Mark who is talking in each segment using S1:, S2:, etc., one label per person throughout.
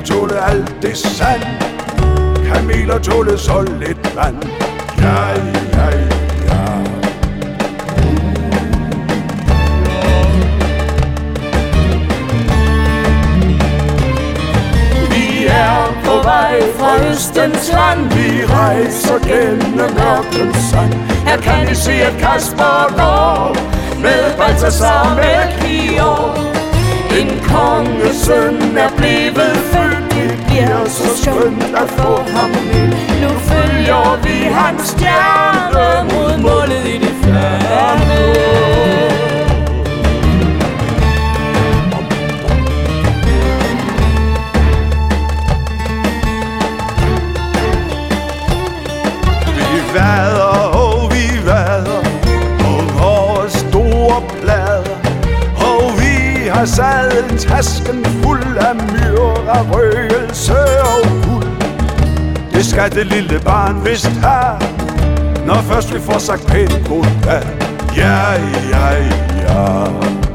S1: tåle alt det sand, kameler tåle så lidt vand. Ja, ja, ja. Vi er på vej fra Østens land, vi rejser gennem mørkens sand. Her kan I se, at Kasper går med Balthasar og Melchior. En kongesøn er blevet født, det bliver så skønt at få ham med. Nu følger vi hans stjerne mod målet i det fjerne. Vi vader og vi vader på vores store plader, og vi har sadlen tasken fuld af myrer, røgelse og guld. Det skal det lille barn vist have, når først vi får sagt pænt goddag. Ja, ja, ja.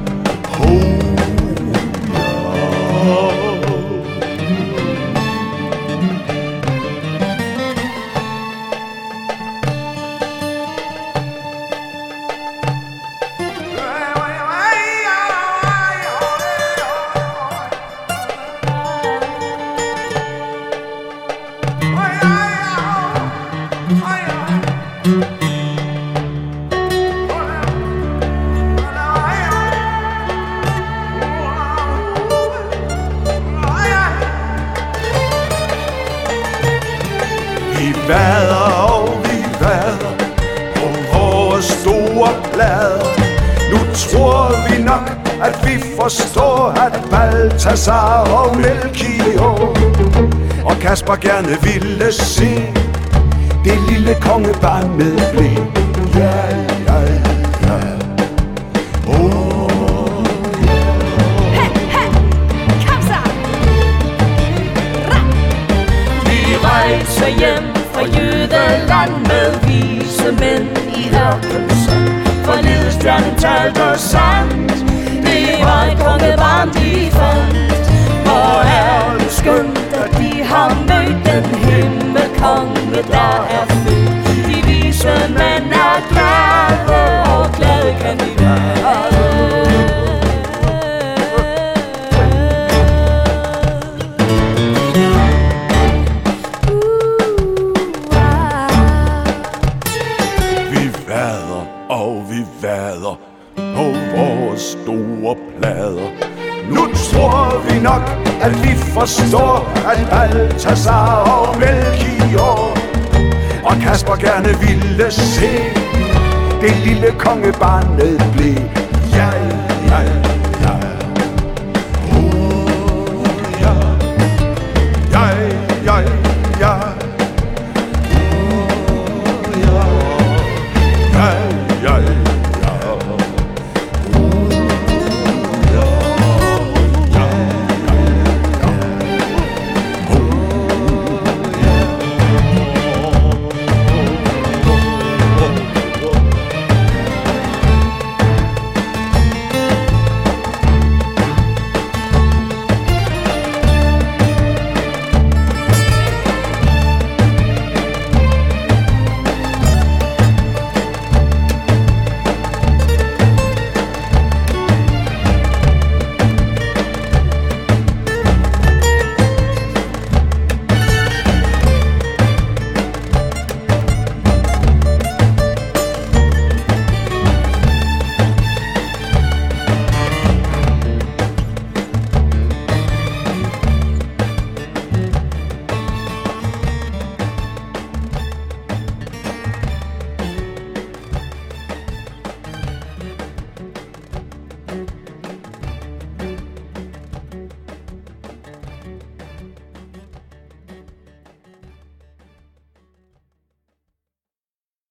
S1: Vi vader og vi vader på vores store plader. Nu tror vi nok, at vi forstår, at Balthasar og Melchior og Kasper gerne ville se det lille kongebarn med blæ. Ja, ja, ja.
S2: Hey, hey, kom så!
S1: Vi rejser hjem fra Jødeland med vise mænd i ørkens. Forledes stjernen talte sandt, det var et kongebarn de fandt. Hvor er det skønt, at de har mødt den himmelkonge, der er født. De vise mænd er glade, og glade kan de være. Og vi vader på vores store plader. Nu tror vi nok, at vi forstår, at Balthasar og Melchior og Kasper gerne ville se det lille kongebarn med blæ. Ja, ja,